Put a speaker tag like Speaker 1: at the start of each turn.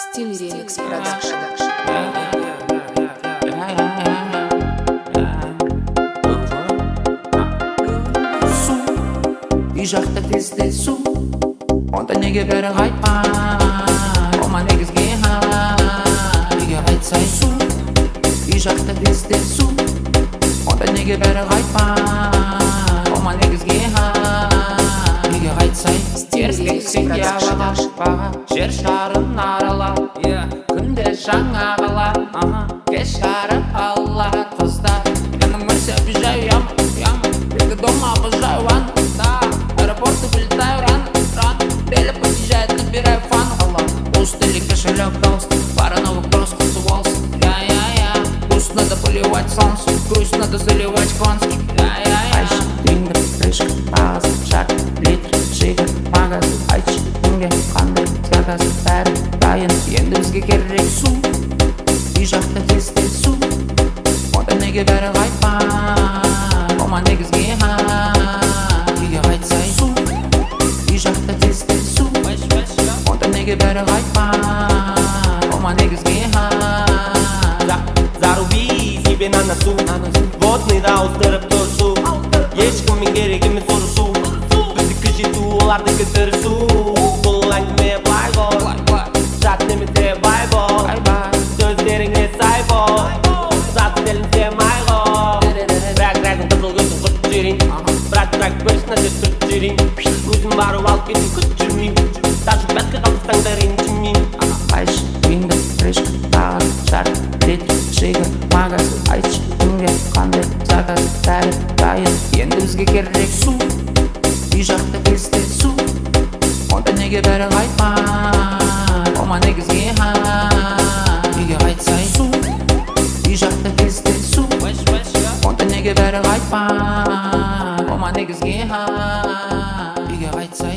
Speaker 1: Стиль Remix Production.
Speaker 2: Су, үй жақта тезде су, онда неге бәрі қайтпай, ома негізге үйге қайтсай су, үй жақта тезде су, онда неге бәрі қайтпай, ома негізге үйге қайтсай. Теріскек сенге баға, жер шарын аралап, күнде жаңа қала, кеш жарып алар қыздар. Яным мәрсе обижаю яму, только дома обожаю ванну. Аэропорты вылетаю рано, Беля подъезжает, набираю фан. Пустый кошелек толстый, пара новых брос кусывался. Грусть надо поливать солнце, грусть надо заливать конский. Айши, вингер, крышка, паз, шаг, литр, шигар, магаз. Айши, вингер, қандай заказ, бәрі дайын. Енді бізге керек су, үй жақта тезде су, онда неге бәрі қайтпай, ома негізге үйге қайтсай су, үй жақта тезде су, онда неге бәрі қайтпай, ома негізге
Speaker 3: Заруби себе на носу, водный да ауыстырып тұр су, ешкіммен керек емес ұрысу, біздікі жету олардікі тырысу. Бұл әңгіме былай ғой, жат немесе бай бол, сөздеріңе сай бол, заты делінсе май ғой. Рәк қызыл көзін құрт жерін, брат бір шынады түрт жерін, өзім барып алып кетіп күт жүрмейм, даже бәткі қалдыстаңдар ренжімейм.
Speaker 2: Айши, вингер, крышка, паз, шаг, литр, шигар, магаз. Айши, вингер, қандай заказ, бәрі дайын. Енді бізге керек су, үй жақта тезде су, онда неге бәрі қайтпай, ома негізге үйге қайтсай су, үй жақта тезде су, онда неге бәрі қайтпай, ома негізге үйге қайтсай.